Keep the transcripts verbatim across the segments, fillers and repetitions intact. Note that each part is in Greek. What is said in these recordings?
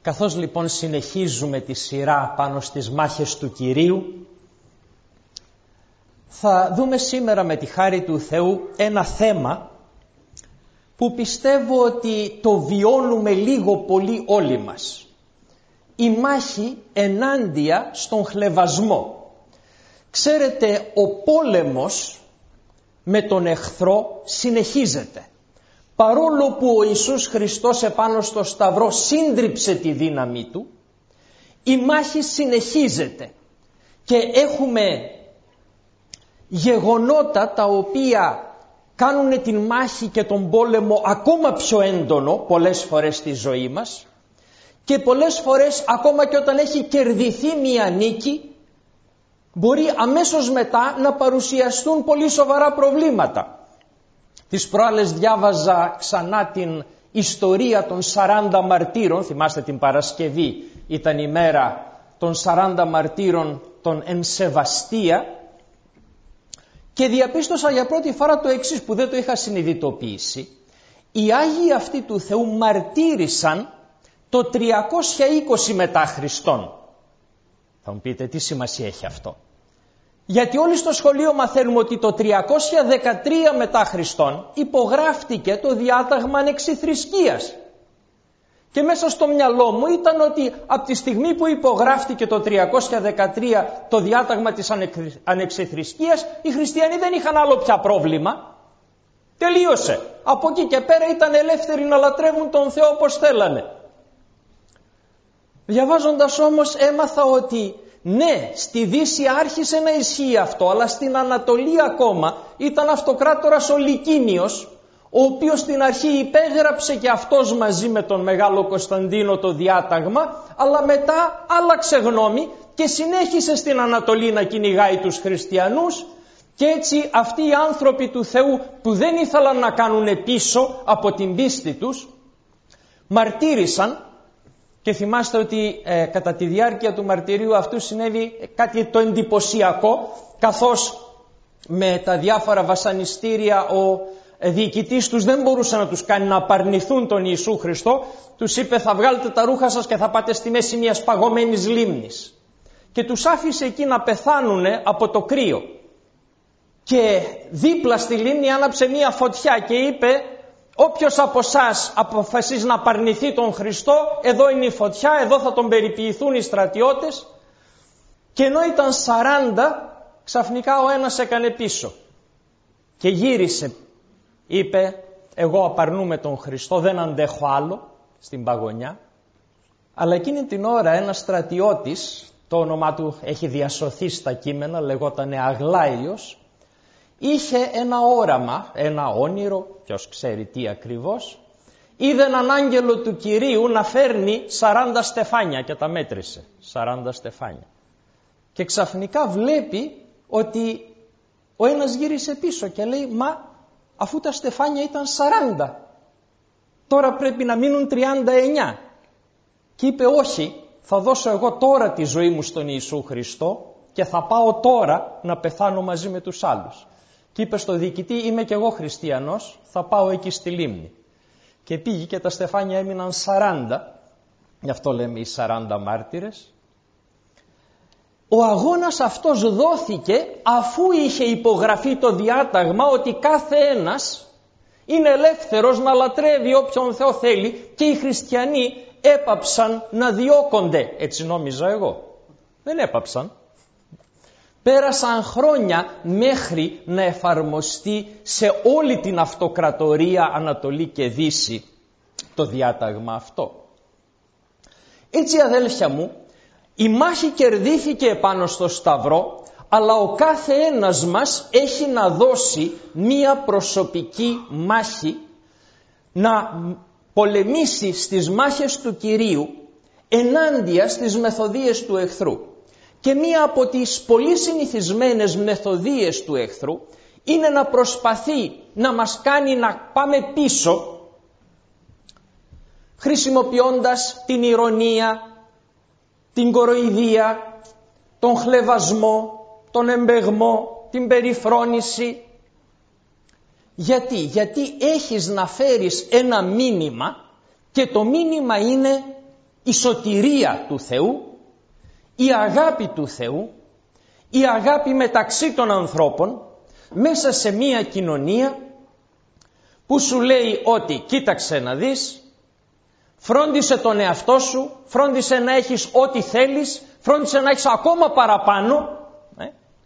Καθώς λοιπόν συνεχίζουμε τη σειρά πάνω στις μάχες του Κυρίου, θα δούμε σήμερα με τη χάρη του Θεού ένα θέμα που πιστεύω ότι το βιώνουμε λίγο πολύ όλοι μας. Η μάχη ενάντια στον χλευασμό. Ξέρετε, ο πόλεμος με τον εχθρό συνεχίζεται. Παρόλο που ο Ιησούς Χριστός επάνω στο Σταυρό σύντριψε τη δύναμή του, η μάχη συνεχίζεται και έχουμε γεγονότα τα οποία κάνουν την μάχη και τον πόλεμο ακόμα πιο έντονο πολλές φορές στη ζωή μας και πολλές φορές ακόμα και όταν έχει κερδιθεί μία νίκη μπορεί αμέσως μετά να παρουσιαστούν πολύ σοβαρά προβλήματα. Τις προάλλες διάβαζα ξανά την ιστορία των σαράντα μαρτύρων, θυμάστε την Παρασκευή ήταν η μέρα των σαράντα μαρτύρων των εν Σεβαστία, και διαπίστωσα για πρώτη φορά το εξής που δεν το είχα συνειδητοποιήσει. Οι Άγιοι αυτοί του Θεού μαρτύρησαν το τριακόσια είκοσι μετά Χριστόν. Θα μου πείτε τι σημασία έχει αυτό. Γιατί όλοι στο σχολείο μαθαίνουμε ότι το τριακόσια δεκατρία μετά Χριστόν υπογράφτηκε το διάταγμα ανεξιθρησκείας. Και μέσα στο μυαλό μου ήταν ότι από τη στιγμή που υπογράφτηκε το τριακόσια δεκατρία το διάταγμα της ανεξιθρησκείας, οι χριστιανοί δεν είχαν άλλο πια πρόβλημα. Τελείωσε. Από εκεί και πέρα ήταν ελεύθεροι να λατρεύουν τον Θεό όπως θέλανε. Διαβάζοντας όμως έμαθα ότι ναι, στη Δύση άρχισε να ισχύει αυτό, αλλά στην Ανατολή ακόμα ήταν αυτοκράτορας ο Λικίνιος, ο οποίος στην αρχή υπέγραψε και αυτός μαζί με τον Μεγάλο Κωνσταντίνο το διάταγμα, αλλά μετά άλλαξε γνώμη και συνέχισε στην Ανατολή να κυνηγάει τους χριστιανούς, και έτσι αυτοί οι άνθρωποι του Θεού που δεν ήθελαν να κάνουν πίσω από την πίστη τους μαρτύρησαν. Και θυμάστε ότι ε, κατά τη διάρκεια του μαρτυρίου αυτού συνέβη κάτι το εντυπωσιακό, καθώς με τα διάφορα βασανιστήρια ο διοικητής τους δεν μπορούσε να τους κάνει να απαρνηθούν τον Ιησού Χριστό, τους είπε θα βγάλετε τα ρούχα σας και θα πάτε στη μέση μιας παγωμένης λίμνης. Και τους άφησε εκεί να πεθάνουν από το κρύο. Και δίπλα στη λίμνη άναψε μια φωτιά και είπε, όποιος από εσάς αποφασίζει να απαρνηθεί τον Χριστό, εδώ είναι η φωτιά, εδώ θα τον περιποιηθούν οι στρατιώτες. Και ενώ ήταν σαράντα, ξαφνικά ο ένας έκανε πίσω και γύρισε. Είπε, εγώ απαρνούμαι τον Χριστό, δεν αντέχω άλλο στην παγωνιά. Αλλά εκείνη την ώρα ένας στρατιώτης, το όνομά του έχει διασωθεί στα κείμενα, λεγότανε Αγλάιος, είχε ένα όραμα, ένα όνειρο, ποιος ξέρει τι ακριβώς, είδε έναν άγγελο του Κυρίου να φέρνει σαράντα στεφάνια και τα μέτρησε, σαράντα στεφάνια. Και ξαφνικά βλέπει ότι ο ένας γύρισε πίσω και λέει, μα αφού τα στεφάνια ήταν σαράντα, τώρα πρέπει να μείνουν τριάντα εννιά. Και είπε, όχι, θα δώσω εγώ τώρα τη ζωή μου στον Ιησού Χριστό και θα πάω τώρα να πεθάνω μαζί με τους άλλους. Και είπε στο διοικητή, είμαι κι εγώ χριστιανός, θα πάω εκεί στη λίμνη. Και πήγε και τα στεφάνια έμειναν σαράντα, γι' αυτό λέμε οι σαράντα μάρτυρες. Ο αγώνας αυτός δόθηκε αφού είχε υπογραφεί το διάταγμα ότι κάθε ένας είναι ελεύθερος να λατρεύει όποιον Θεό θέλει, και οι χριστιανοί έπαψαν να διώκονται, έτσι νόμιζα εγώ. Δεν έπαψαν. Πέρασαν χρόνια μέχρι να εφαρμοστεί σε όλη την αυτοκρατορία Ανατολή και Δύση το διάταγμα αυτό. Έτσι αδέλφια μου, η μάχη κερδίθηκε επάνω στο Σταυρό, αλλά ο κάθε ένας μας έχει να δώσει μία προσωπική μάχη, να πολεμήσει στις μάχες του Κυρίου ενάντια στις μεθοδείες του εχθρού. Και μία από τις πολύ συνηθισμένες μεθοδείες του εχθρού είναι να προσπαθεί να μας κάνει να πάμε πίσω, χρησιμοποιώντας την ηρωνία, την κοροϊδία, τον χλευασμό, τον εμπεγμό, την περιφρόνηση. Γιατί, γιατί έχεις να φέρεις ένα μήνυμα και το μήνυμα είναι η σωτηρία του Θεού, η αγάπη του Θεού, η αγάπη μεταξύ των ανθρώπων, μέσα σε μία κοινωνία που σου λέει ότι κοίταξε να δεις, φρόντισε τον εαυτό σου, φρόντισε να έχεις ό,τι θέλεις, φρόντισε να έχεις ακόμα παραπάνω. Ε?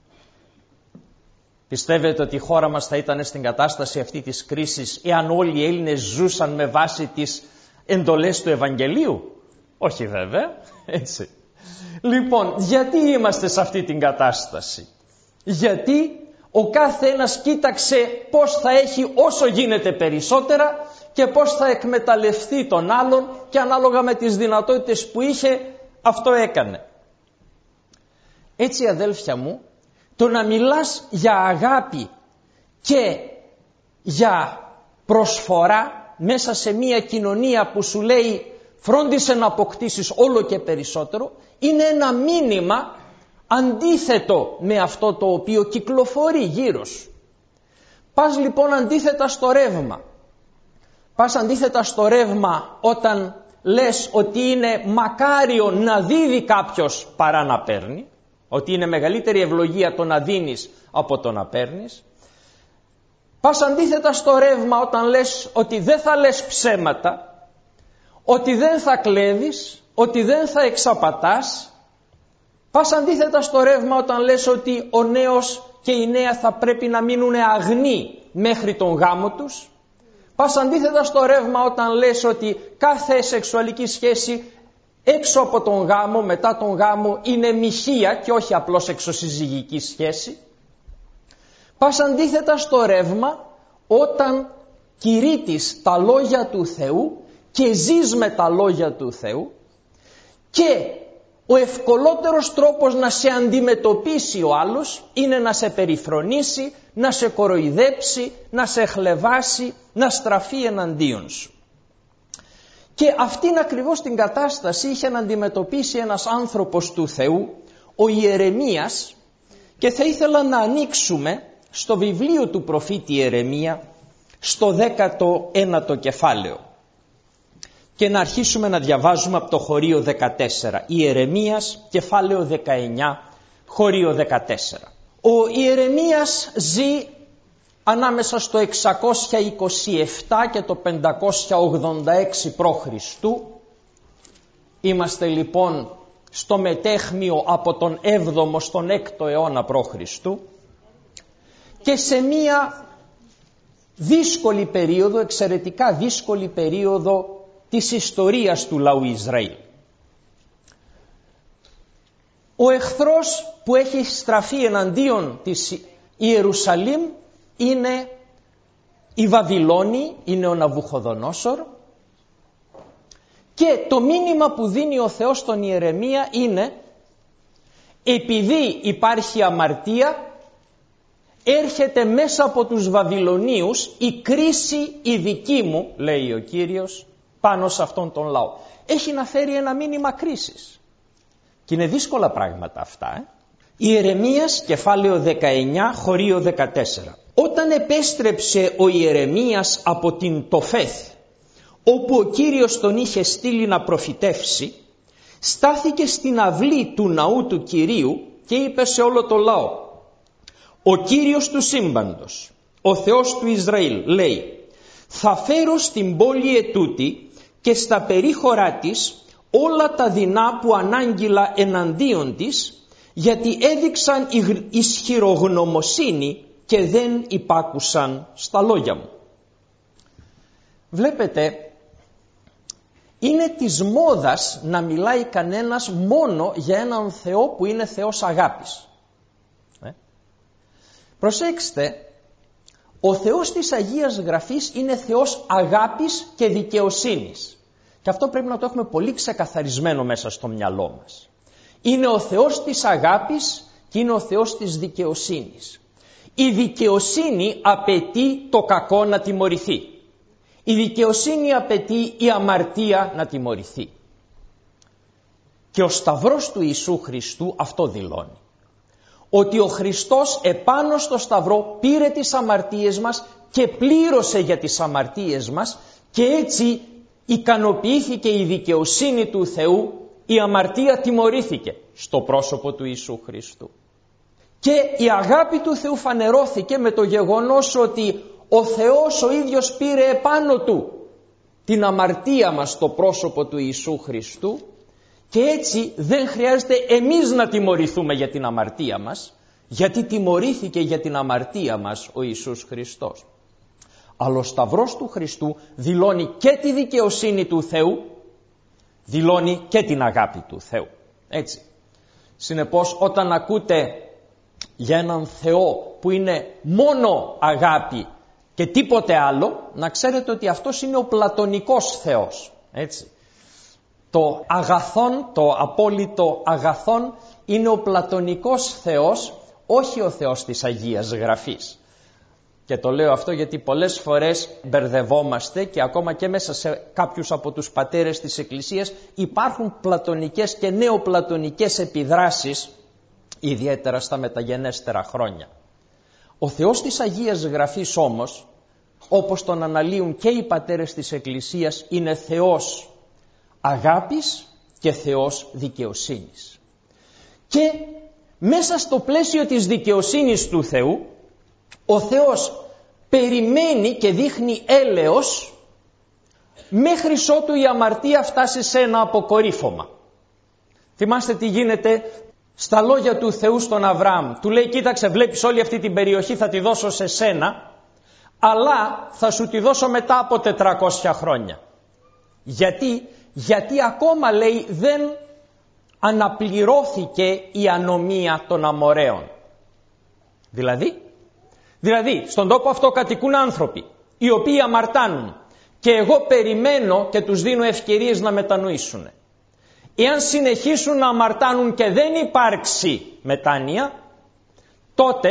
Πιστεύετε ότι η χώρα μας θα ήταν στην κατάσταση αυτή της κρίσης εάν όλοι οι Έλληνες ζούσαν με βάση τις εντολές του Ευαγγελίου? Όχι βέβαια, έτσι. Λοιπόν, γιατί είμαστε σε αυτή την κατάσταση? Γιατί ο κάθε ένας κοίταξε πώς θα έχει όσο γίνεται περισσότερα και πώς θα εκμεταλλευτεί τον άλλον και ανάλογα με τις δυνατότητες που είχε αυτό έκανε. Έτσι αδέλφια μου, το να μιλάς για αγάπη και για προσφορά μέσα σε μια κοινωνία που σου λέει φρόντισε να αποκτήσεις όλο και περισσότερο, είναι ένα μήνυμα αντίθετο με αυτό το οποίο κυκλοφορεί γύρω σου. Πας λοιπόν αντίθετα στο ρεύμα. Πας αντίθετα στο ρεύμα όταν λες ότι είναι μακάριο να δίδει κάποιος παρά να παίρνει, ότι είναι μεγαλύτερη ευλογία το να δίνεις από το να παίρνεις. Πας αντίθετα στο ρεύμα όταν λες ότι δεν θα λες ψέματα, ότι δεν θα κλέβεις, ότι δεν θα εξαπατάς. Πας αντίθετα στο ρεύμα όταν λες ότι ο νέος και η νέα θα πρέπει να μείνουν αγνοί μέχρι τον γάμο τους. Πας αντίθετα στο ρεύμα όταν λες ότι κάθε σεξουαλική σχέση έξω από τον γάμο, μετά τον γάμο, είναι μοιχεία και όχι απλώς εξωσυζυγική σχέση. Πας αντίθετα στο ρεύμα όταν κηρύττεις τα λόγια του Θεού και ζεις με τα λόγια του Θεού και ο ευκολότερος τρόπος να σε αντιμετωπίσει ο άλλος είναι να σε περιφρονήσει, να σε κοροϊδέψει, να σε χλευάσει, να στραφεί εναντίον σου. Και αυτήν ακριβώς την κατάσταση είχε να αντιμετωπίσει ένας άνθρωπος του Θεού, ο Ιερεμίας, και θα ήθελα να ανοίξουμε στο βιβλίο του προφήτη Ιερεμία, στο δέκατο ένατο κεφάλαιο. Και να αρχίσουμε να διαβάζουμε από το χωρίο δεκατέσσερα. Ιερεμίας, κεφάλαιο δεκαεννιά, χωρίο δεκατέσσερα. Ο Ιερεμίας ζει ανάμεσα στο εξακόσια είκοσι επτά και το πεντακόσια ογδόντα έξι π.Χ. Είμαστε λοιπόν στο μετέχμιο από τον έβδομο στον έκτο αιώνα π.Χ. και σε μία δύσκολη περίοδο, εξαιρετικά δύσκολη περίοδο της ιστορίας του λαού Ισραήλ. Ο εχθρός που έχει στραφεί εναντίον της Ιερουσαλήμ είναι η Βαβυλώνη, είναι ο Ναβουχοδονόσορ, και το μήνυμα που δίνει ο Θεός στον Ιερεμία είναι επειδή υπάρχει αμαρτία, έρχεται μέσα από τους Βαβυλωνίους η κρίση η δική μου, λέει ο Κύριος, πάνω σε αυτόν τον λαό. Έχει να φέρει ένα μήνυμα κρίσης. Και είναι δύσκολα πράγματα αυτά. Ε? Ιερεμίας, κεφάλαιο δεκαεννιά, χωρίο δεκατέσσερα. Όταν επέστρεψε ο Ιερεμίας από την Τοφέθ, όπου ο Κύριος τον είχε στείλει να προφητεύσει, στάθηκε στην αυλή του ναού του Κυρίου και είπε σε όλο το λαό: ο Κύριος του σύμπαντος, ο Θεός του Ισραήλ, λέει: θα φέρω στην πόλη ετούτη και στα περίχωρά της όλα τα δεινά που ανάγγειλα εναντίον της, γιατί έδειξαν ισχυρογνωμοσύνη και δεν υπάκουσαν στα λόγια μου. Βλέπετε, είναι της μόδας να μιλάει κανένας μόνο για έναν Θεό που είναι Θεός αγάπης. Ε? Προσέξτε, ο Θεός της Αγίας Γραφής είναι Θεός αγάπης και δικαιοσύνης. Και αυτό πρέπει να το έχουμε πολύ ξεκαθαρισμένο μέσα στο μυαλό μας. Είναι ο Θεός της αγάπης και είναι ο Θεός της δικαιοσύνης. Η δικαιοσύνη απαιτεί το κακό να τιμωρηθεί. Η δικαιοσύνη απαιτεί η αμαρτία να τιμωρηθεί. Και ο Σταυρός του Ιησού Χριστού αυτό δηλώνει. Ότι ο Χριστός επάνω στο Σταυρό πήρε τις αμαρτίες μας και πλήρωσε για τις αμαρτίες μας και έτσι ικανοποιήθηκε η δικαιοσύνη του Θεού, η αμαρτία τιμωρήθηκε στο πρόσωπο του Ιησού Χριστού. Και η αγάπη του Θεού φανερώθηκε με το γεγονός ότι ο Θεός ο ίδιος πήρε επάνω του την αμαρτία μας στο πρόσωπο του Ιησού Χριστού, και έτσι δεν χρειάζεται εμείς να τιμωρηθούμε για την αμαρτία μας, γιατί τιμωρήθηκε για την αμαρτία μας ο Ιησούς Χριστός. Αλλά ο Σταυρός του Χριστού δηλώνει και τη δικαιοσύνη του Θεού, δηλώνει και την αγάπη του Θεού. Έτσι. Συνεπώς, όταν ακούτε για έναν Θεό που είναι μόνο αγάπη και τίποτε άλλο, να ξέρετε ότι αυτός είναι ο πλατωνικός Θεός. Έτσι. Το αγαθόν, το απόλυτο αγαθόν είναι ο πλατωνικός Θεός, όχι ο Θεός της Αγίας Γραφής. Και το λέω αυτό γιατί πολλές φορές μπερδευόμαστε και ακόμα και μέσα σε κάποιους από τους πατέρες της Εκκλησίας υπάρχουν πλατωνικές και νεοπλατωνικές επιδράσεις, ιδιαίτερα στα μεταγενέστερα χρόνια. Ο Θεός της Αγίας Γραφής όμως, όπως τον αναλύουν και οι πατέρες της Εκκλησίας, είναι Θεός αγάπης και Θεός δικαιοσύνης. Και μέσα στο πλαίσιο της δικαιοσύνης του Θεού, ο Θεός περιμένει και δείχνει έλεος μέχρι ότου η αμαρτία φτάσει σε ένα αποκορύφωμα. Θυμάστε τι γίνεται στα λόγια του Θεού στον Αβραάμ. Του λέει, κοίταξε, βλέπεις όλη αυτή την περιοχή θα τη δώσω σε σένα, αλλά θα σου τη δώσω μετά από τετρακόσια χρόνια. Γιατί, γιατί ακόμα, λέει, δεν αναπληρώθηκε η ανομία των Αμοραίων. Δηλαδή, δηλαδή στον τόπο αυτό κατοικούν άνθρωποι οι οποίοι αμαρτάνουν και εγώ περιμένω και τους δίνω ευκαιρίες να μετανοήσουν. Εάν συνεχίσουν να αμαρτάνουν και δεν υπάρξει μετάνοια, τότε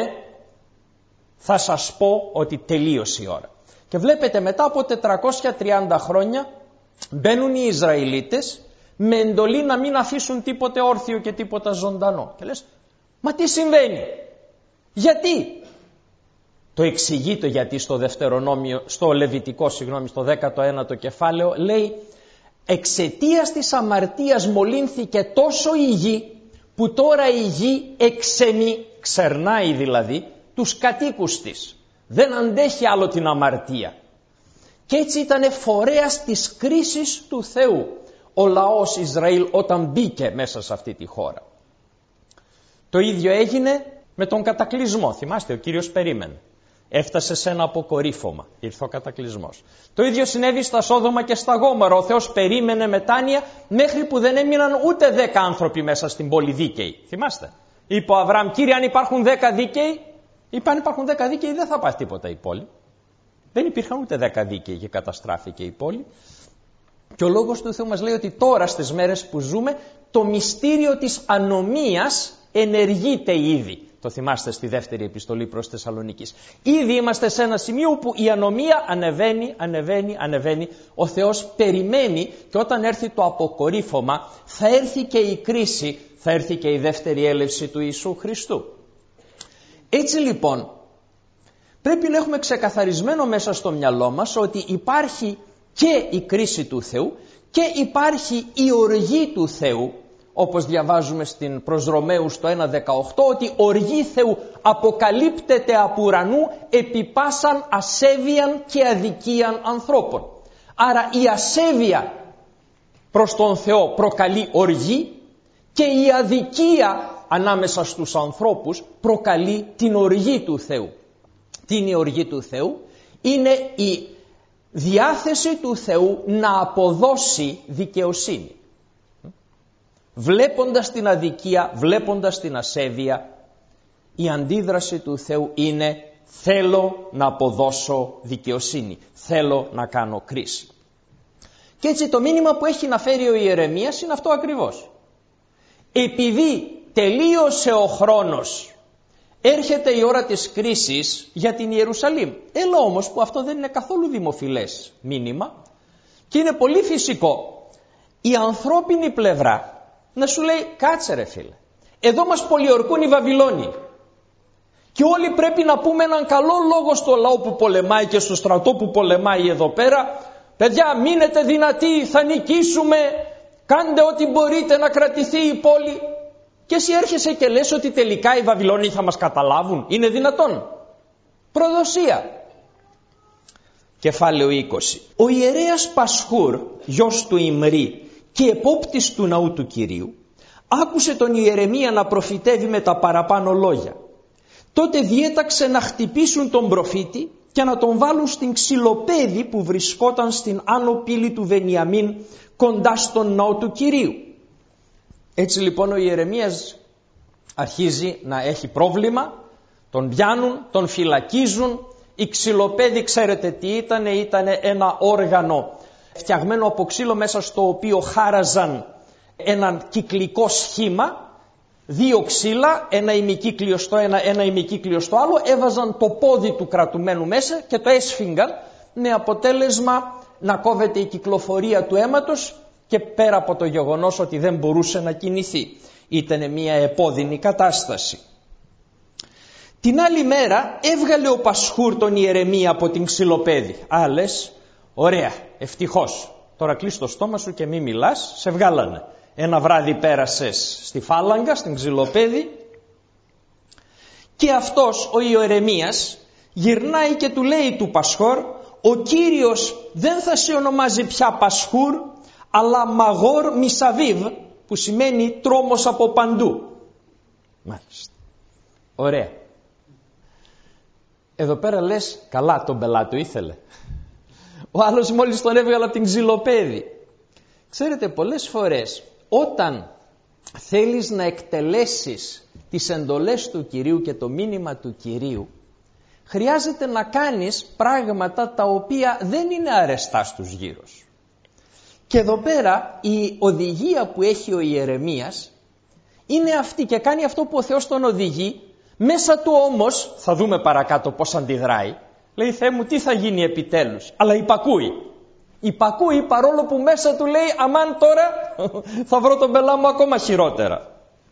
θα σας πω ότι τελείωσε η ώρα. Και βλέπετε, μετά από τετρακόσια τριάντα χρόνια μπαίνουν οι Ισραηλίτες με εντολή να μην αφήσουν τίποτε όρθιο και τίποτα ζωντανό. Και λες, μα τι συμβαίνει, γιατί? Το εξηγεί το γιατί στο Δευτερονόμιο, στο Λεβιτικό, συγγνώμη, στο δέκατο ένατο κεφάλαιο, λέει, εξαιτίας της αμαρτίας μολύνθηκε τόσο η γη, που τώρα η γη εξεμεί, ξερνάει δηλαδή, τους κατοίκους της. Δεν αντέχει άλλο την αμαρτία. Και έτσι ήταν φορέας της κρίσης του Θεού ο λαός Ισραήλ όταν μπήκε μέσα σε αυτή τη χώρα. Το ίδιο έγινε με τον κατακλυσμό. Θυμάστε, ο Κύριος περίμενε. Έφτασε σε ένα αποκορύφωμα. Ήρθε ο κατακλυσμός. Το ίδιο συνέβη στα Σόδομα και στα Γόμορα. Ο Θεός περίμενε μετάνοια μέχρι που δεν έμειναν ούτε δέκα άνθρωποι μέσα στην πόλη δίκαιοι. Θυμάστε. Είπε ο Αβραάμ, Κύριε, αν υπάρχουν δέκα δίκαιοι, είπε, αν υπάρχουν δέκα δίκαιοι δεν θα πάει τίποτα η πόλη. Δεν υπήρχαν ούτε δέκα δίκαιοι και καταστράφηκε η πόλη. Και ο λόγος του Θεού μας λέει ότι τώρα στις μέρες που ζούμε το μυστήριο της ανομίας ενεργείται ήδη. Το θυμάστε στη δεύτερη επιστολή προς Θεσσαλονίκης. Ήδη είμαστε σε ένα σημείο που η ανομία ανεβαίνει, ανεβαίνει, ανεβαίνει. Ο Θεός περιμένει και όταν έρθει το αποκορύφωμα θα έρθει και η κρίση, θα έρθει και η δεύτερη έλευση του Ιησού Χριστού. Έτσι λοιπόν πρέπει να έχουμε ξεκαθαρισμένο μέσα στο μυαλό μας ότι υπάρχει και η κρίση του Θεού και υπάρχει η οργή του Θεού, όπως διαβάζουμε στην προς Ρωμαίους το ένα δεκαοκτώ, ότι οργή Θεού αποκαλύπτεται από ουρανού επί πάσαν ασέβειαν και αδικίαν ανθρώπων. Άρα η ασέβεια προς τον Θεό προκαλεί οργή και η αδικία ανάμεσα στους ανθρώπους προκαλεί την οργή του Θεού. Τι είναι η οργή του Θεού? Είναι η διάθεση του Θεού να αποδώσει δικαιοσύνη. Βλέποντας την αδικία, βλέποντας την ασέβεια, η αντίδραση του Θεού είναι θέλω να αποδώσω δικαιοσύνη, θέλω να κάνω κρίση. Και έτσι το μήνυμα που έχει να φέρει ο Ιερεμίας είναι αυτό ακριβώς. Επειδή τελείωσε ο χρόνος, έρχεται η ώρα της κρίσης για την Ιερουσαλήμ. Έλα όμως που αυτό δεν είναι καθόλου δημοφιλές μήνυμα και είναι πολύ φυσικό η ανθρώπινη πλευρά να σου λέει κάτσε ρε φίλε, εδώ μας πολιορκούν οι Βαβυλώνοι και όλοι πρέπει να πούμε έναν καλό λόγο στο λαό που πολεμάει και στο στρατό που πολεμάει εδώ πέρα, παιδιά μείνετε δυνατοί, θα νικήσουμε, κάντε ό,τι μπορείτε να κρατηθεί η πόλη. Και εσύ έρχεσαι και λες ότι τελικά οι Βαβυλώνιοι θα μας καταλάβουν. Είναι δυνατόν? Προδοσία. Κεφάλαιο είκοσι. Ο ιερέας Πασχούρ, γιος του Ιμρή και επόπτης του ναού του Κυρίου, άκουσε τον Ιερεμία να προφητεύει με τα παραπάνω λόγια. Τότε διέταξε να χτυπήσουν τον προφήτη και να τον βάλουν στην ξυλοπέδη που βρισκόταν στην άνω πύλη του Βενιαμίν κοντά στον ναό του Κυρίου. Έτσι λοιπόν ο Ιερεμίας αρχίζει να έχει πρόβλημα, τον πιάνουν, τον φυλακίζουν. Η ξυλοπέδη ξέρετε τι ήτανε? Ήτανε ένα όργανο φτιαγμένο από ξύλο μέσα στο οποίο χάραζαν έναν κυκλικό σχήμα, δύο ξύλα, ένα ημικύκλιο στο ένα, ένα ημικύκλιο στο άλλο, έβαζαν το πόδι του κρατουμένου μέσα και το έσφιγγαν με αποτέλεσμα να κόβεται η κυκλοφορία του αίματος και πέρα από το γεγονός ότι δεν μπορούσε να κινηθεί. Ήτανε μια επώδυνη κατάσταση. Την άλλη μέρα έβγαλε ο Πασχούρ τον Ιερεμία από την ξυλοπέδη. Α, λες, ωραία, ευτυχώς. Τώρα κλείς το στόμα σου και μη μιλάς, σε βγάλανε. Ένα βράδυ πέρασες στη φάλαγγα, στην ξυλοπέδη και αυτός ο Ιερεμίας γυρνάει και του λέει του Πασχόρ, ο Κύριος δεν θα σε ονομάζει πια Πασχούρ, αλλά Μαγόρ Μισαβίβ, που σημαίνει τρόμος από παντού. Μάλιστα. Ωραία. Εδώ πέρα λες, καλά τον πελάτο ήθελε. Ο άλλος μόλις τον έβγαλε από την ξυλοπέδη. Ξέρετε, πολλές φορές όταν θέλεις να εκτελέσεις τις εντολές του Κυρίου και το μήνυμα του Κυρίου, χρειάζεται να κάνεις πράγματα τα οποία δεν είναι αρεστά στους γύρους. Και εδώ πέρα η οδηγία που έχει ο Ιερεμίας είναι αυτή και κάνει αυτό που ο Θεός τον οδηγεί. Μέσα του όμως, θα δούμε παρακάτω πώς αντιδράει, λέει, Θεέ μου, τι θα γίνει επιτέλους? Αλλά υπακούει. Υπακούει παρόλο που μέσα του λέει, αμάν τώρα θα βρω τον πελά μου ακόμα χειρότερα.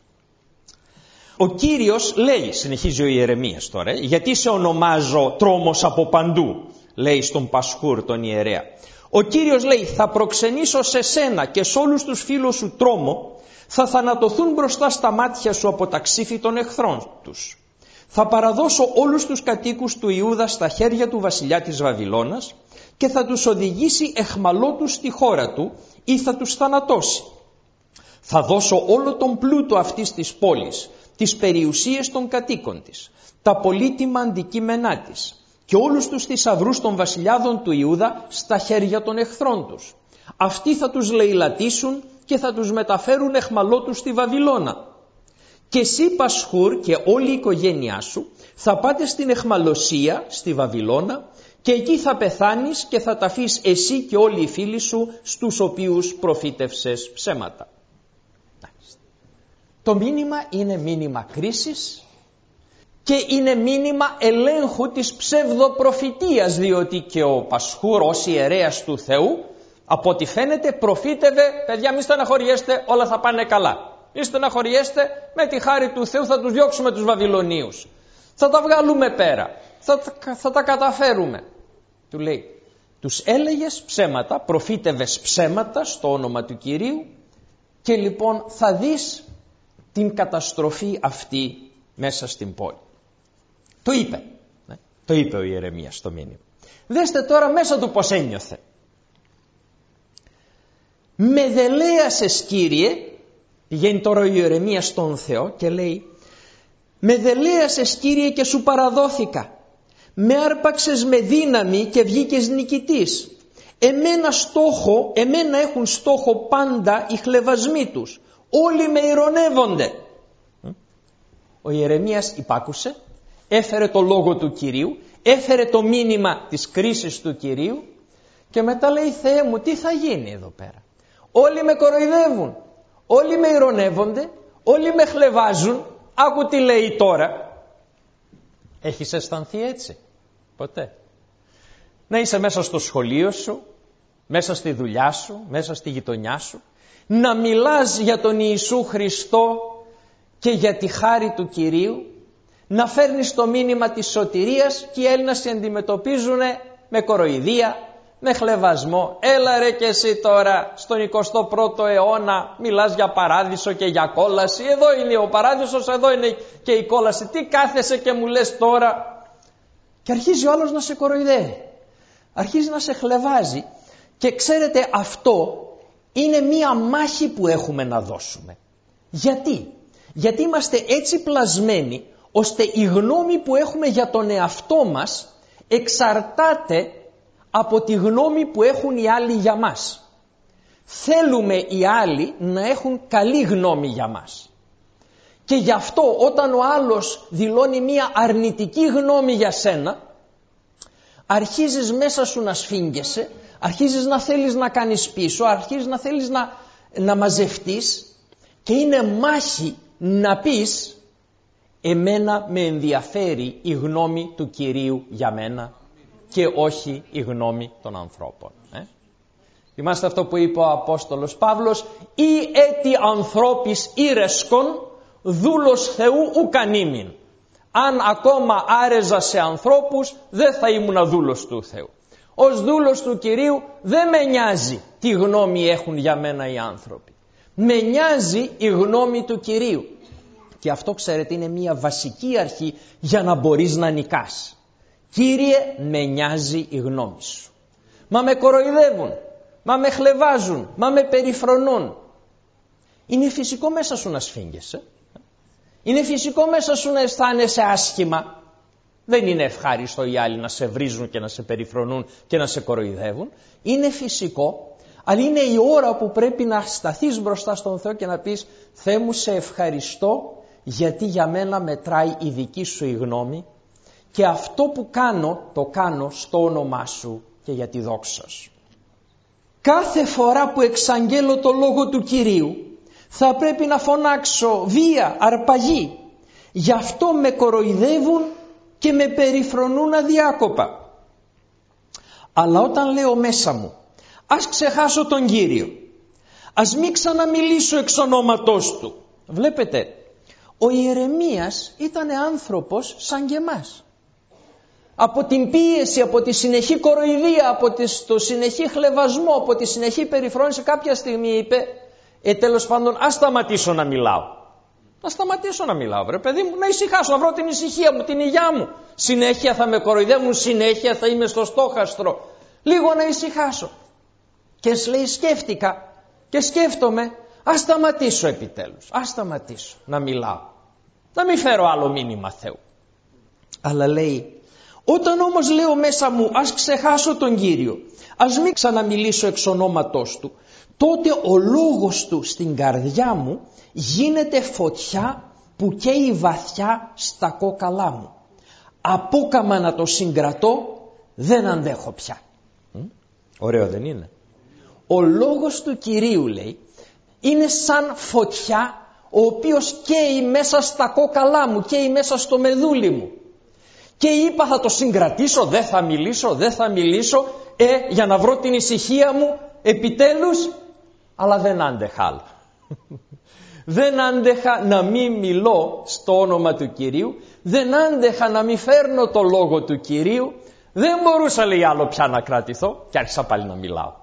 Ο Κύριος λέει, συνεχίζει ο Ιερεμίας τώρα, γιατί σε ονομάζω τρόμος από παντού, λέει στον Πασχούρ τον ιερέα. Ο Κύριος λέει, θα προξενήσω σε σένα και σε όλους τους φίλους σου τρόμο, θα θανατωθούν μπροστά στα μάτια σου από τα ξύφη των εχθρών τους. Θα παραδώσω όλους τους κατοίκους του Ιούδα στα χέρια του βασιλιά της Βαβυλώνας και θα τους οδηγήσει εχμαλώτους στη χώρα του ή θα τους θανατώσει. Θα δώσω όλο τον πλούτο αυτής της πόλης, τις περιουσίες των κατοίκων της, τα πολύτιμα αντικείμενά της και όλους τους θησαυρούς των βασιλιάδων του Ιούδα στα χέρια των εχθρών τους. Αυτοί θα τους λαιλατίσουν και θα τους μεταφέρουν εχμαλώτους στη Βαβυλώνα. Και εσύ Πασχούρ και όλη η οικογένειά σου θα πάτε στην εχμαλωσία στη Βαβυλώνα και εκεί θα πεθάνεις και θα ταφείς εσύ και όλοι οι φίλοι σου στους οποίους προφήτευσες ψέματα. Το μήνυμα είναι μήνυμα κρίσης και είναι μήνυμα ελέγχου της ψευδοπροφητείας, διότι και ο Πασχούρ ως ιερέας του Θεού από ό,τι φαίνεται προφήτευε, παιδιά μη στεναχωριέστε, όλα θα πάνε καλά. Μη στεναχωριέστε, με τη χάρη του Θεού θα τους διώξουμε τους Βαβυλωνίους. Θα τα βγάλουμε πέρα, θα, θα τα καταφέρουμε. Του λέει, τους έλεγες ψέματα, προφήτευες ψέματα στο όνομα του Κυρίου και λοιπόν θα δεις την καταστροφή αυτή μέσα στην πόλη. Το είπε, ναι, το είπε ο Ιερεμίας στο μήνυμα. Δέστε τώρα μέσα του πως ένιωθε. Με δελέασες Κύριε, πηγαίνει τώρα ο Ιερεμίας στον Θεό και λέει, με δελέασες Κύριε και σου παραδόθηκα, με άρπαξες με δύναμη και βγήκες νικητής. Εμένα στόχο, εμένα έχουν στόχο πάντα οι χλευασμοί τους, όλοι με ειρωνεύονται. Ο Ιερεμίας υπάκουσε, έφερε το λόγο του Κυρίου, έφερε το μήνυμα της κρίσης του Κυρίου και μετά λέει, Θεέ μου, τι θα γίνει εδώ πέρα? Όλοι με κοροϊδεύουν, όλοι με ειρωνεύονται, όλοι με χλευάζουν. Άκου τι λέει τώρα. Έχεις αισθανθεί έτσι ποτέ? Να είσαι μέσα στο σχολείο σου, μέσα στη δουλειά σου, μέσα στη γειτονιά σου, να μιλάς για τον Ιησού Χριστό και για τη χάρη του Κυρίου, να φέρνεις το μήνυμα της σωτηρίας και οι Έλληνες σε αντιμετωπίζουν με κοροϊδία, με χλευασμό. Έλα ρε και εσύ τώρα στον εικοστό πρώτο αιώνα μιλάς για παράδεισο και για κόλαση. Εδώ είναι ο παράδεισος, εδώ είναι και η κόλαση. Τι κάθεσαι και μου λες τώρα? Και αρχίζει ο άλλος να σε κοροϊδεύει. Αρχίζει να σε χλευάζει. Και ξέρετε, αυτό είναι μία μάχη που έχουμε να δώσουμε. Γιατί? Γιατί είμαστε έτσι πλασμένοι ώστε η γνώμη που έχουμε για τον εαυτό μας εξαρτάται από τη γνώμη που έχουν οι άλλοι για μας. Θέλουμε οι άλλοι να έχουν καλή γνώμη για μας. Και γι' αυτό όταν ο άλλος δηλώνει μία αρνητική γνώμη για σένα, αρχίζεις μέσα σου να σφίγγεσαι, αρχίζεις να θέλεις να κάνεις πίσω, αρχίζεις να θέλεις να, να μαζευτείς και είναι μάχη να πεις εμένα με ενδιαφέρει η γνώμη του Κυρίου για μένα και όχι η γνώμη των ανθρώπων. Ε? Θυμάστε αυτό που είπε ο Απόστολος Παύλος, «Ή έτι ανθρώπης ήρεσκον, δούλος Θεού ουκανήμην». Αν ακόμα άρεζα σε ανθρώπους, δεν θα ήμουν δούλος του Θεού. Ως δούλος του Κυρίου δεν με νοιάζει τι γνώμη έχουν για μένα οι άνθρωποι. Με νοιάζει η γνώμη του Κυρίου. Και αυτό, ξέρετε, είναι μια βασική αρχή για να μπορείς να νικάς. Κύριε, με νοιάζει η γνώμη σου. Μα με κοροϊδεύουν, μα με χλευάζουν, μα με περιφρονούν. Είναι φυσικό μέσα σου να σφίγγεσαι. Είναι φυσικό μέσα σου να αισθάνεσαι άσχημα. Δεν είναι ευχάριστο οι άλλοι να σε βρίζουν και να σε περιφρονούν και να σε κοροϊδεύουν. Είναι φυσικό, αλλά είναι η ώρα που πρέπει να σταθείς μπροστά στον Θεό και να πεις, Θεέ μου, σε ευχαριστώ γιατί για μένα μετράει η δική σου η γνώμη και αυτό που κάνω το κάνω στο όνομά σου και για τη δόξα σου. Κάθε φορά που εξαγγέλω το λόγο του Κυρίου θα πρέπει να φωνάξω βία, αρπαγή. Γι' αυτό με κοροϊδεύουν και με περιφρονούν αδιάκοπα. Αλλά όταν λέω μέσα μου, ας ξεχάσω τον Κύριο, ας μην ξαναμιλήσω εξ ονόματός Του. Βλέπετε, ο Ιερεμίας ήταν άνθρωπος σαν και εμάς. Από την πίεση, από τη συνεχή κοροϊδία, από το συνεχή χλευασμό, από τη συνεχή περιφρόνηση, κάποια στιγμή είπε, ε, τέλος πάντων, ας σταματήσω να μιλάω. Να σταματήσω να μιλάω, βρε παιδί μου, να ησυχάσω, να βρω την ησυχία μου, την υγειά μου. Συνέχεια θα με κοροϊδεύουν, συνέχεια θα είμαι στο στόχαστρο. Λίγο να ησυχάσω. Και λέει, σκέφτηκα και σκέφτομαι, ας σταματήσω επιτέλους, ας σταματήσω να μιλάω. Να μην φέρω άλλο μήνυμα Θεού. Αλλά λέει, όταν όμως λέω μέσα μου, ας ξεχάσω τον Κύριο, ας μην ξαναμιλήσω εξ ονόματός Του, τότε ο λόγος Του στην καρδιά μου γίνεται φωτιά που καίει βαθιά στα κόκαλά μου. Απόκαμα να το συγκρατώ, δεν αντέχω πια. Μ? Ωραίο δεν είναι? Ο λόγος του Κυρίου, λέει, είναι σαν φωτιά ο οποίος καίει μέσα στα κόκαλά μου, καίει μέσα στο μεδούλι μου. Και είπα, θα το συγκρατήσω, δεν θα μιλήσω, δεν θα μιλήσω, ε, για να βρω την ησυχία μου επιτέλους, αλλά δεν άντεχα άλλο. Δεν άντεχα να μην μιλώ στο όνομα του Κυρίου, δεν άντεχα να μην φέρνω το λόγο του Κυρίου, δεν μπορούσα, λέει, άλλο πια να κρατηθώ και άρχισα πάλι να μιλάω.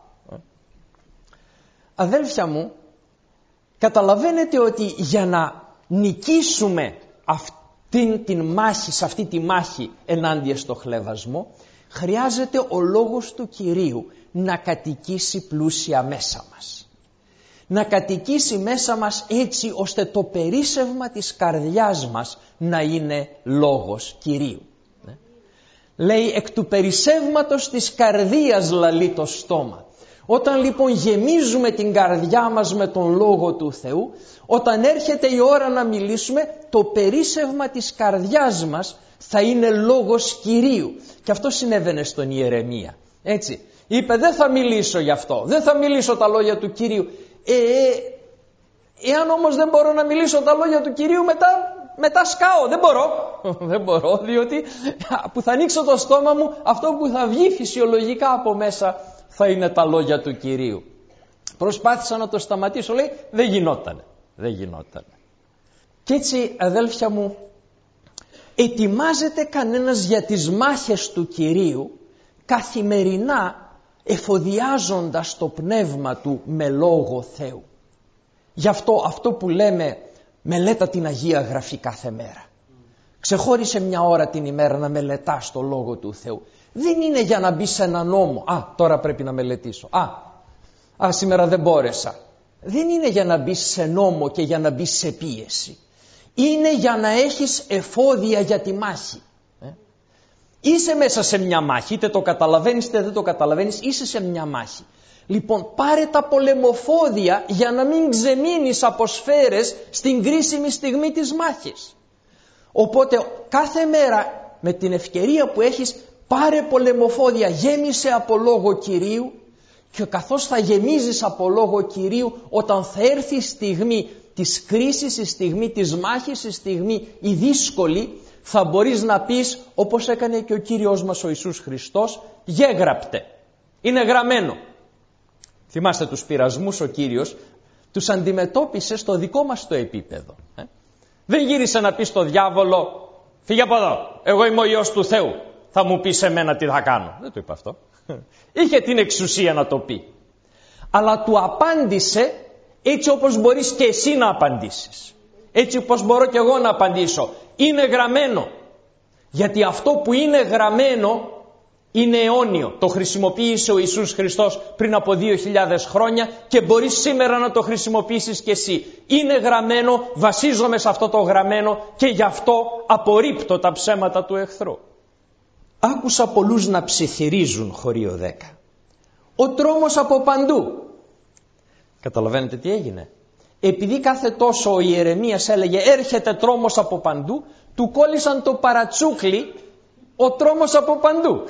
Αδέλφια μου, καταλαβαίνετε ότι για να νικήσουμε αυτήν την μάχη, σε αυτή τη μάχη ενάντια στο χλευασμό, χρειάζεται ο λόγος του Κυρίου να κατοικήσει πλούσια μέσα μας. Να κατοικήσει μέσα μας έτσι ώστε το περίσσευμα της καρδιάς μας να είναι λόγος Κυρίου. Ναι. Λέει, εκ του περισσεύματος της καρδίας λαλεί το στόμα. Όταν λοιπόν γεμίζουμε την καρδιά μας με τον Λόγο του Θεού, όταν έρχεται η ώρα να μιλήσουμε, το περίσσευμα της καρδιάς μας θα είναι λόγος Κυρίου. Και αυτό συνέβαινε στον Ιερεμία. Έτσι, είπε, δεν θα μιλήσω γι' αυτό, δεν θα μιλήσω τα λόγια του Κυρίου. Ε, ε, εάν όμως δεν μπορώ να μιλήσω τα λόγια του Κυρίου, μετά, μετά σκάω, δεν μπορώ. Δεν μπορώ, διότι που θα ανοίξω το στόμα μου, αυτό που θα βγει φυσιολογικά από μέσα θα είναι τα λόγια του Κυρίου. Προσπάθησα να το σταματήσω, λέει, δεν γινότανε, δεν γινότανε. Και έτσι, αδέλφια μου, ετοιμάζεται κανένας για τις μάχες του Κυρίου καθημερινά εφοδιάζοντας το πνεύμα του με λόγο Θεού. Γι' αυτό αυτό που λέμε μελέτα την Αγία Γραφή κάθε μέρα. Ξεχώρισε μια ώρα την ημέρα να μελετάς το Λόγο του Θεού. Δεν είναι για να μπει σε ένα νόμο. Α, τώρα πρέπει να μελετήσω. Α, α σήμερα δεν μπόρεσα. Δεν είναι για να μπει σε νόμο και για να μπει σε πίεση. Είναι για να έχεις εφόδια για τη μάχη. Ε? Είσαι μέσα σε μια μάχη, είτε το καταλαβαίνεις είτε δεν το καταλαβαίνεις, είσαι σε μια μάχη. Λοιπόν, πάρε τα πολεμοφόδια για να μην ξεμείνεις από σφαίρες στην κρίσιμη στιγμή της μάχης. Οπότε κάθε μέρα με την ευκαιρία που έχεις, πάρε πολεμοφόδια, γέμισε από λόγο Κυρίου, και καθώς θα γεμίζεις από λόγο Κυρίου, όταν θα έρθει η στιγμή της κρίσης, η στιγμή της μάχης, η στιγμή η δύσκολη, θα μπορείς να πεις όπως έκανε και ο Κύριος μας ο Ιησούς Χριστός, γέγραπτε, είναι γραμμένο. Θυμάστε τους πειρασμούς ο Κύριος τους αντιμετώπισε στο δικό μας το επίπεδο. Ε? Δεν γύρισε να πει στο διάβολο, φύγε από εδώ, εγώ είμαι ο Υιός του Θεού, θα μου πεις εμένα τι θα κάνω. Δεν το είπε αυτό. Είχε την εξουσία να το πει. Αλλά του απάντησε έτσι όπως μπορείς και εσύ να απαντήσεις. Έτσι όπως μπορώ και εγώ να απαντήσω. Είναι γραμμένο. Γιατί αυτό που είναι γραμμένο είναι αιώνιο. Το χρησιμοποίησε ο Ιησούς Χριστός πριν από δύο χιλιάδες χρόνια και μπορείς σήμερα να το χρησιμοποιήσεις και εσύ. Είναι γραμμένο, βασίζομαι σε αυτό το γραμμένο και γι' αυτό απορρίπτω τα ψέματα του εχθρού. Άκουσα πολλούς να ψιθυρίζουν, χωρίο δέκα. Ο τρόμος από παντού. Καταλαβαίνετε τι έγινε? Επειδή κάθε τόσο ο Ιερεμίας έλεγε έρχεται τρόμος από παντού, του κόλλησαν το παρατσούκλι ο τρόμος από παντού.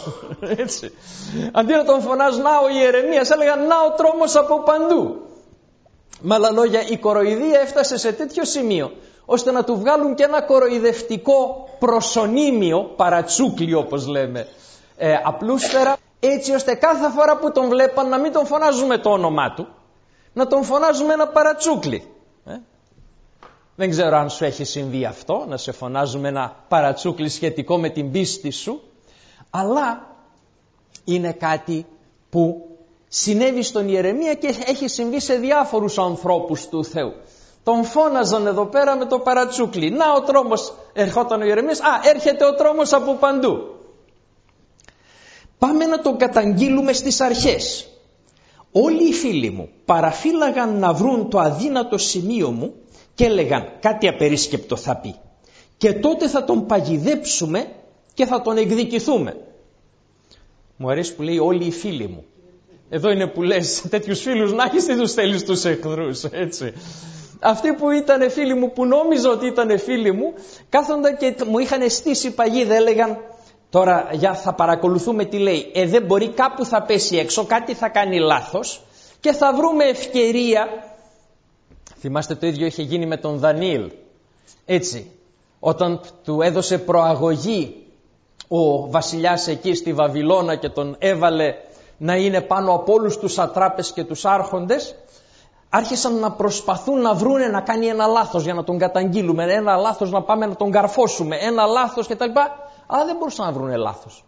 Έτσι. Αντί να τον φωνάζουν να ο Ιερεμίας, έλεγαν να ο τρόμος από παντού. Με άλλα λόγια, η κοροϊδία έφτασε σε τέτοιο σημείο ώστε να του βγάλουν και ένα κοροϊδευτικό προσωνύμιο, παρατσούκλι όπως λέμε ε, απλούστερα, έτσι ώστε κάθε φορά που τον βλέπαν να μην τον φωνάζουμε το όνομά του, να τον φωνάζουμε ένα παρατσούκλι. Ε? Δεν ξέρω αν σου έχει συμβεί αυτό, να σε φωνάζουμε ένα παρατσούκλι σχετικό με την πίστη σου, αλλά είναι κάτι που συνέβη στον Ιερεμία και έχει συμβεί σε διάφορους ανθρώπους του Θεού. Τον φώναζαν εδώ πέρα με το παρατσούκλι. Να ο τρόμος, ερχόταν ο Ιερεμίας, α, έρχεται ο τρόμος από παντού. Πάμε να τον καταγγείλουμε στις αρχές. Όλοι οι φίλοι μου παραφύλαγαν να βρουν το αδύνατο σημείο μου και έλεγαν κάτι απερίσκεπτο θα πει. Και τότε θα τον παγιδέψουμε και θα τον εκδικηθούμε. Μου αρέσει που λέει όλοι οι φίλοι μου. Εδώ είναι που λες τέτοιους φίλους να έχεις, τι τους θέλεις τους εχθρούς, έτσι. Αυτοί που ήταν φίλοι μου, που νόμιζα ότι ήταν φίλοι μου, κάθονταν και μου είχαν στήσει παγίδα, έλεγαν τώρα για θα παρακολουθούμε τι λέει. Ε δεν μπορεί, κάπου θα πέσει έξω, κάτι θα κάνει λάθος και θα βρούμε ευκαιρία. Θυμάστε το ίδιο είχε γίνει με τον Δανιήλ. Έτσι, όταν του έδωσε προαγωγή ο βασιλιάς εκεί στη Βαβυλώνα και τον έβαλε να είναι πάνω από όλους τους ατράπες και τους άρχοντες, άρχισαν να προσπαθούν να βρούνε να κάνει ένα λάθος για να τον καταγγείλουμε, ένα λάθος να πάμε να τον καρφώσουμε, ένα λάθος κτλ. Αλλά δεν μπορούσαν να βρούνε λάθος.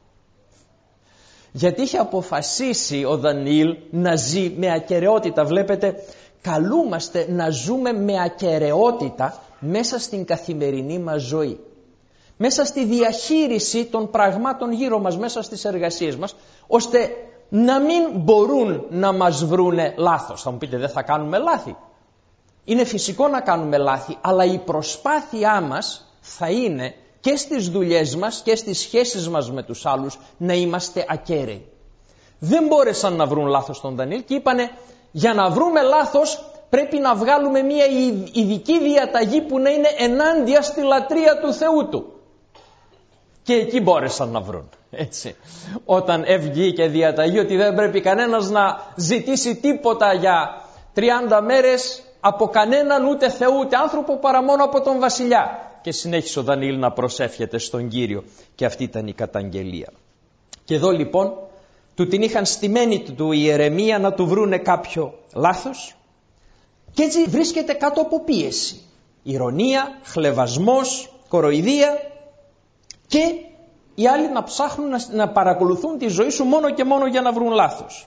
Γιατί είχε αποφασίσει ο Δανιήλ να ζει με ακεραιότητα. Βλέπετε, καλούμαστε να ζούμε με ακεραιότητα μέσα στην καθημερινή μας ζωή. Μέσα στη διαχείριση των πραγμάτων γύρω μας, μέσα στις εργασίες μας, ώστε να μην μπορούν να μας βρούνε λάθος. Θα μου πείτε, δεν θα κάνουμε λάθη? Είναι φυσικό να κάνουμε λάθη, αλλά η προσπάθειά μας θα είναι και στις δουλειές μας και στις σχέσεις μας με τους άλλους να είμαστε ακέραιοι. Δεν μπόρεσαν να βρουν λάθος τον Δανιήλ και είπανε για να βρούμε λάθος πρέπει να βγάλουμε μια ειδική διαταγή που να είναι ενάντια στη λατρεία του Θεού του. Και εκεί μπόρεσαν να βρουν. Έτσι. Όταν έβγηκε διαταγή ότι δεν πρέπει κανένας να ζητήσει τίποτα για τριάντα μέρες από κανέναν, ούτε Θεού ούτε άνθρωπο, παρά μόνο από τον βασιλιά. Και συνέχισε ο Δανιήλ να προσεύχεται στον Κύριο και αυτή ήταν η καταγγελία. Και εδώ λοιπόν του την είχαν στημένη του Ιερεμία να του βρούνε κάποιο λάθος και έτσι βρίσκεται κάτω από πίεση. Ηρωνία, χλευασμός, κοροϊδία και Οι άλλοι να ψάχνουν να, να παρακολουθούν τη ζωή σου μόνο και μόνο για να βρουν λάθος.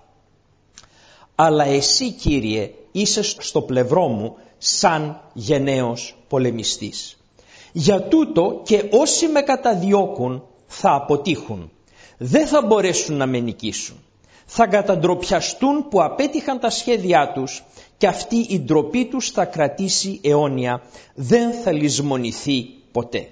Αλλά εσύ, Κύριε, είσαι στο πλευρό μου σαν γενναίος πολεμιστής. Για τούτο και όσοι με καταδιώκουν θα αποτύχουν. Δεν θα μπορέσουν να με νικήσουν. Θα καταντροπιαστούν που απέτυχαν τα σχέδιά τους και αυτή η ντροπή τους θα κρατήσει αιώνια. Δεν θα λησμονηθεί ποτέ.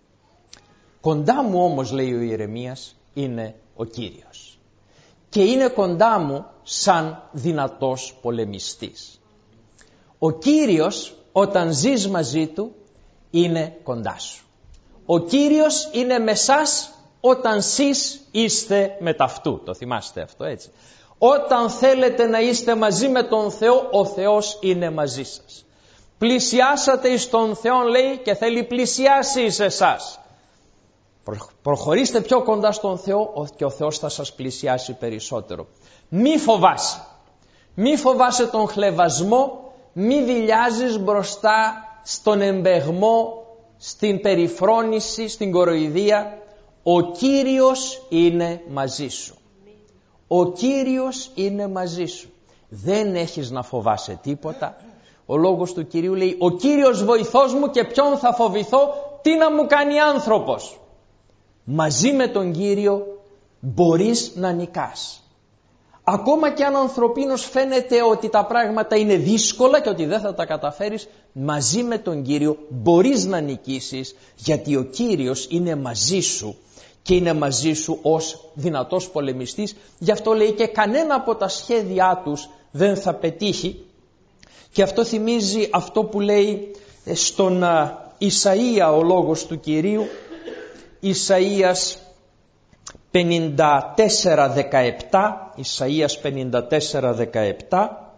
Κοντά μου όμως, λέει ο Ιερεμίας, είναι ο Κύριος. Και είναι κοντά μου σαν δυνατός πολεμιστής. Ο Κύριος όταν ζεις μαζί του είναι κοντά σου. Ο Κύριος είναι με σας όταν σεις είστε με ταυτού. Το θυμάστε αυτό, έτσι. Όταν θέλετε να είστε μαζί με τον Θεό, ο Θεός είναι μαζί σας. Πλησιάσατε εις τον Θεό, λέει, και θέλει πλησιάσει σε εσάς. Προχωρήστε πιο κοντά στον Θεό και ο Θεός θα σας πλησιάσει περισσότερο. Μη φοβάσαι. Μη φοβάσαι τον χλευασμό, μη δειλιάζεις μπροστά στον εμπεγμό, στην περιφρόνηση, στην κοροϊδία. Ο Κύριος είναι μαζί σου. Ο Κύριος είναι μαζί σου. Δεν έχεις να φοβάσαι τίποτα. Ο λόγος του Κυρίου λέει, ο Κύριος βοηθός μου και ποιον θα φοβηθώ, τι να μου κάνει άνθρωπος. Μαζί με τον Κύριο μπορείς να νικάς. Ακόμα και αν ανθρωπίνως φαίνεται ότι τα πράγματα είναι δύσκολα και ότι δεν θα τα καταφέρεις, μαζί με τον Κύριο μπορείς να νικήσεις, γιατί ο Κύριος είναι μαζί σου και είναι μαζί σου ως δυνατός πολεμιστής. Γι' αυτό λέει και κανένα από τα σχέδιά τους δεν θα πετύχει. Και αυτό θυμίζει αυτό που λέει στον Ισαΐα ο λόγος του Κυρίου, Ισαΐας πενήντα τέσσερα δεκαεπτά, Ισαΐας πενήντα τέσσερα δεκαεπτά,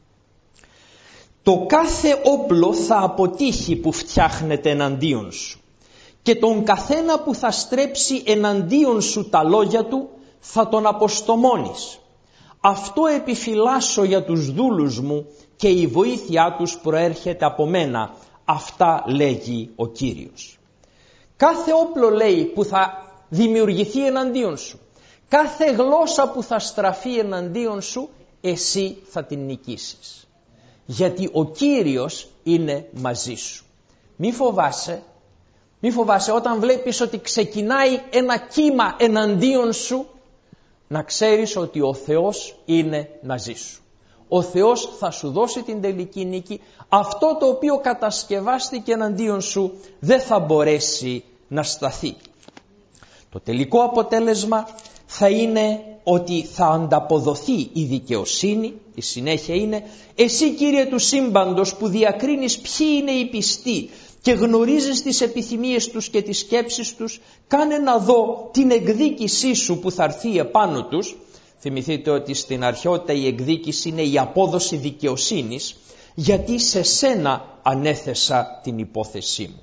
το κάθε όπλο θα αποτύχει που φτιάχνεται εναντίον σου και τον καθένα που θα στρέψει εναντίον σου τα λόγια του θα τον αποστομώνεις. Αυτό επιφυλάσσω για τους δούλους μου και η βοήθειά τους προέρχεται από μένα. Αυτά λέγει ο Κύριος. Κάθε όπλο, λέει, που θα δημιουργηθεί εναντίον σου, κάθε γλώσσα που θα στραφεί εναντίον σου, εσύ θα την νικήσεις. Γιατί ο Κύριος είναι μαζί σου. Μη φοβάσαι, μη φοβάσαι όταν βλέπεις ότι ξεκινάει ένα κύμα εναντίον σου, να ξέρεις ότι ο Θεός είναι μαζί σου. Ο Θεός θα σου δώσει την τελική νίκη. Αυτό το οποίο κατασκευάστηκε εναντίον σου δεν θα μπορέσει να σταθεί. Το τελικό αποτέλεσμα θα είναι ότι θα ανταποδοθεί η δικαιοσύνη. Η συνέχεια είναι, εσύ Κύριε του σύμπαντος που διακρίνεις ποιοι είναι οι πιστοί και γνωρίζεις τις επιθυμίες τους και τις σκέψεις τους, κάνε να δω την εκδίκησή σου που θα έρθει επάνω τους. Θυμηθείτε ότι στην αρχαιότητα η εκδίκηση είναι η απόδοση δικαιοσύνης, γιατί σε σένα ανέθεσα την υπόθεσή μου.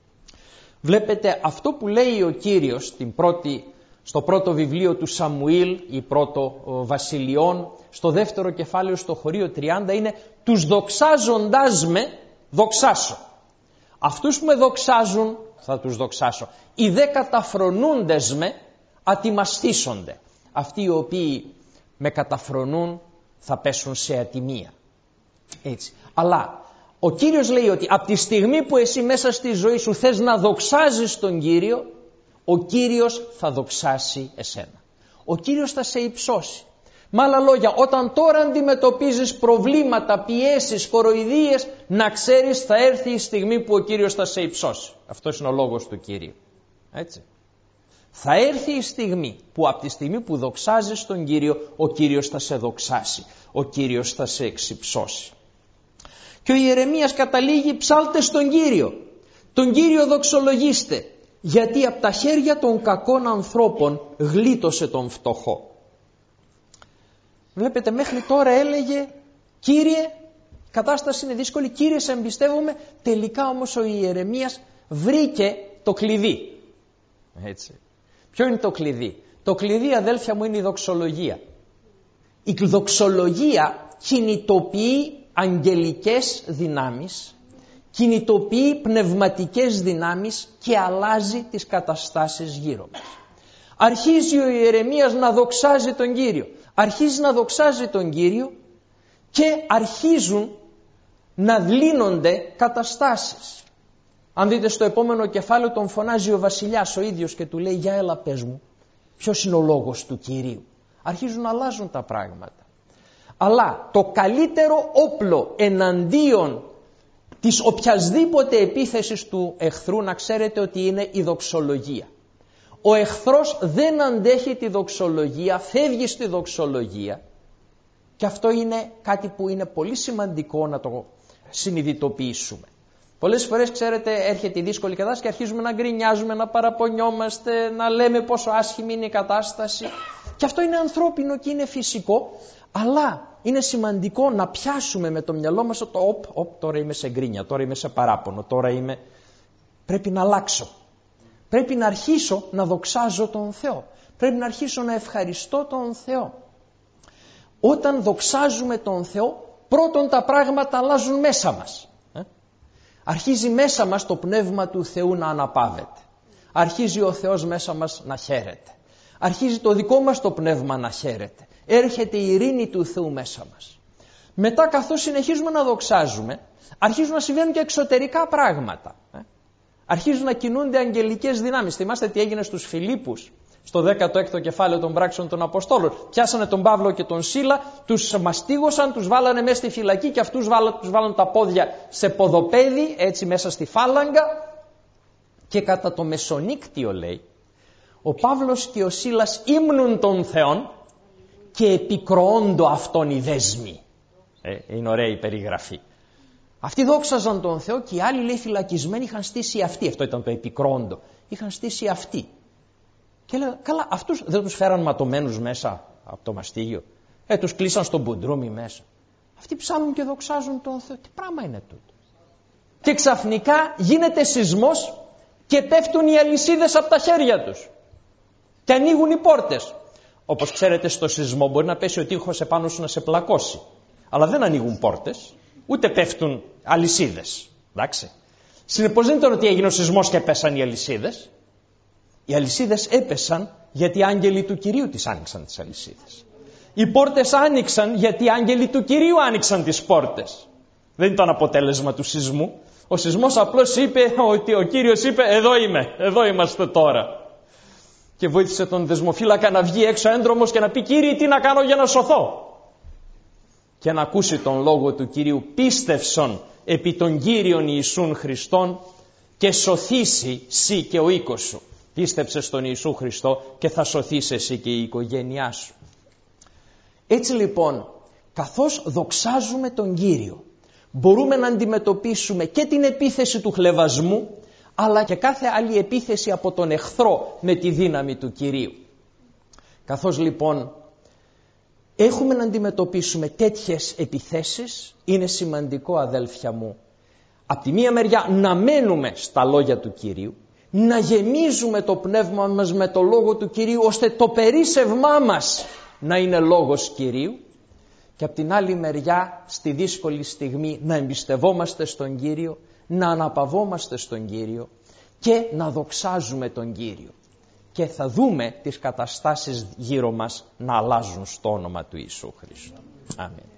Βλέπετε αυτό που λέει ο Κύριος στην πρώτη, στο πρώτο βιβλίο του Σαμουήλ ή πρώτο Βασιλειών, στο δεύτερο κεφάλαιο στο χωρίο τριάντα, είναι τους δοξάζοντάς με δοξάσω. Αυτούς που με δοξάζουν θα τους δοξάσω. Οι δε καταφρονούντες με ατιμαστήσονται. Αυτοί οι οποίοι με καταφρονούν θα πέσουν σε ατιμία. Έτσι. Αλλά ο Κύριος λέει ότι από τη στιγμή που εσύ μέσα στη ζωή σου θες να δοξάζεις τον Κύριο, ο Κύριος θα δοξάσει εσένα. Ο Κύριος θα σε υψώσει. Με άλλα λόγια, όταν τώρα αντιμετωπίζεις προβλήματα, πιέσεις, κοροϊδίες, να ξέρεις θα έρθει η στιγμή που ο Κύριος θα σε υψώσει. Αυτός είναι ο λόγος του Κύριου. Έτσι. Θα έρθει η στιγμή που από τη στιγμή που δοξάζεις τον Κύριο, ο Κύριος θα σε δοξάσει. Ο Κύριος θα σε εξυψώσει. Και ο Ιερεμίας καταλήγει, ψάλτε στον Κύριο. Τον Κύριο δοξολογήστε, γιατί από τα χέρια των κακών ανθρώπων γλίτωσε τον φτωχό. Βλέπετε, μέχρι τώρα έλεγε, Κύριε, η κατάσταση είναι δύσκολη, Κύριε σε εμπιστεύομαι. Τελικά όμως ο Ιερεμίας βρήκε το κλειδί. Έτσι. Ποιο είναι το κλειδί? Το κλειδί, αδέλφια μου, είναι η δοξολογία. Η δοξολογία κινητοποιεί αγγελικές δυνάμεις, κινητοποιεί πνευματικές δυνάμεις και αλλάζει τις καταστάσεις γύρω μας. Αρχίζει ο ιερεμίας να δοξάζει τον Κύριο. Αρχίζει να δοξάζει τον Κύριο και αρχίζουν να λύνονται καταστάσεις. Αν δείτε στο επόμενο κεφάλαιο τον φωνάζει ο βασιλιάς ο ίδιος και του λέει για έλα πες μου ποιος είναι ο λόγος του Κυρίου. Αρχίζουν να αλλάζουν τα πράγματα. Αλλά το καλύτερο όπλο εναντίον της οποιασδήποτε επίθεσης του εχθρού να ξέρετε ότι είναι η δοξολογία. Ο εχθρός δεν αντέχει τη δοξολογία, φεύγει στη δοξολογία και αυτό είναι κάτι που είναι πολύ σημαντικό να το συνειδητοποιήσουμε. Πολλές φορές ξέρετε έρχεται η δύσκολη κατάσταση και αρχίζουμε να γκρινιάζουμε, να παραπονιόμαστε, να λέμε πόσο άσχημη είναι η κατάσταση και αυτό είναι ανθρώπινο και είναι φυσικό, αλλά είναι σημαντικό να πιάσουμε με το μυαλό μας το οπ, οπ, τώρα είμαι σε γκρίνια, τώρα είμαι σε παράπονο, τώρα είμαι... Πρέπει να αλλάξω. Πρέπει να αρχίσω να δοξάζω τον Θεό. Πρέπει να αρχίσω να ευχαριστώ τον Θεό. Όταν δοξάζουμε τον Θεό, πρώτον τα πράγματα αλλάζουν μέσα μας. Ε? Αρχίζει μέσα μας το πνεύμα του Θεού να αναπαύεται. Αρχίζει ο Θεός μέσα μας να χαίρεται. Αρχίζει το δικό μας το πνεύμα να χαίρεται. Έρχεται η ειρήνη του Θεού μέσα μας. Μετά καθώς συνεχίζουμε να δοξάζουμε, αρχίζουν να συμβαίνουν και εξωτερικά πράγματα. Ε? Αρχίζουν να κινούνται αγγελικές δυνάμεις. Θυμάστε τι έγινε στους Φιλίππους, στο δέκατο έκτο κεφάλαιο των πράξεων των Αποστόλων. Πιάσανε τον Παύλο και τον Σίλα, τους μαστίγωσαν, τους βάλανε μέσα στη φυλακή και αυτούς βάλαν, τους βάλαν τα πόδια σε ποδοπέδι, έτσι μέσα στη φάλαγγα. Και κατά το μεσονύκτιο λέει, ο Παύλος και ο Σίλας ύμνουν τον Θεόν και επικροώντο αυτόν οι δέσμοι. Ε, είναι ωραία η περιγραφή. Αυτοί δόξαζαν τον Θεό και οι άλλοι λέει φυλακισμένοι είχαν στήσει αυτοί. Αυτό ήταν το επικρόντο. Είχαν στήσει αυτοί. Και λέω, καλά, αυτούς δεν τους φέραν ματωμένους μέσα από το μαστίγιο. Ε, τους κλείσαν στον μπουντρούμι μέσα. Αυτοί ψάχνουν και δοξάζουν τον Θεό. Τι πράγμα είναι τούτο. Και ξαφνικά γίνεται σεισμός και πέφτουν οι αλυσίδες από τα χέρια τους. Και ανοίγουν οι πόρτες. Όπως ξέρετε στο σεισμό μπορεί να πέσει ο τείχος επάνω σου να σε πλακώσει. Αλλά δεν ανοίγουν πόρτες. Ούτε πέφτουν αλυσίδες. Εντάξει. Συνεπώς δεν ήταν ότι έγινε ο σεισμός και πέσαν οι αλυσίδες. Οι αλυσίδες έπεσαν γιατί οι άγγελοι του Κυρίου τις άνοιξαν τις αλυσίδες. Οι πόρτες άνοιξαν γιατί οι άγγελοι του Κυρίου άνοιξαν τις πόρτες. Δεν ήταν αποτέλεσμα του σεισμού. Ο σεισμός απλώς είπε ότι ο Κύριος είπε εδώ είμαι, εδώ είμαστε τώρα. Και βοήθησε τον δεσμοφύλακα να βγει έξω έντρομος και να πει Κύριε τι να κάνω για να σωθώ. Και να ακούσει τον λόγο του Κυρίου πίστευσον επί των Κύριων Ιησούν Χριστών και σωθήσει σύ και ο οίκος σου. Πίστεψε στον Ιησού Χριστό και θα σωθείς εσύ και η οικογένειά σου. Έτσι λοιπόν, καθώς δοξάζουμε τον Κύριο, μπορούμε να αντιμετωπίσουμε και την επίθεση του χλευασμού, αλλά και κάθε άλλη επίθεση από τον εχθρό με τη δύναμη του Κυρίου. Καθώς λοιπόν έχουμε να αντιμετωπίσουμε τέτοιες επιθέσεις, είναι σημαντικό αδέλφια μου, από τη μία μεριά να μένουμε στα λόγια του Κυρίου, να γεμίζουμε το πνεύμα μας με το λόγο του Κυρίου, ώστε το περίσσευμά μας να είναι λόγος Κυρίου, και από την άλλη μεριά στη δύσκολη στιγμή να εμπιστευόμαστε στον Κύριο, να αναπαυόμαστε στον Κύριο και να δοξάζουμε τον Κύριο. Και θα δούμε τις καταστάσεις γύρω μας να αλλάζουν στο όνομα του Ιησού Χριστού. Αμήν.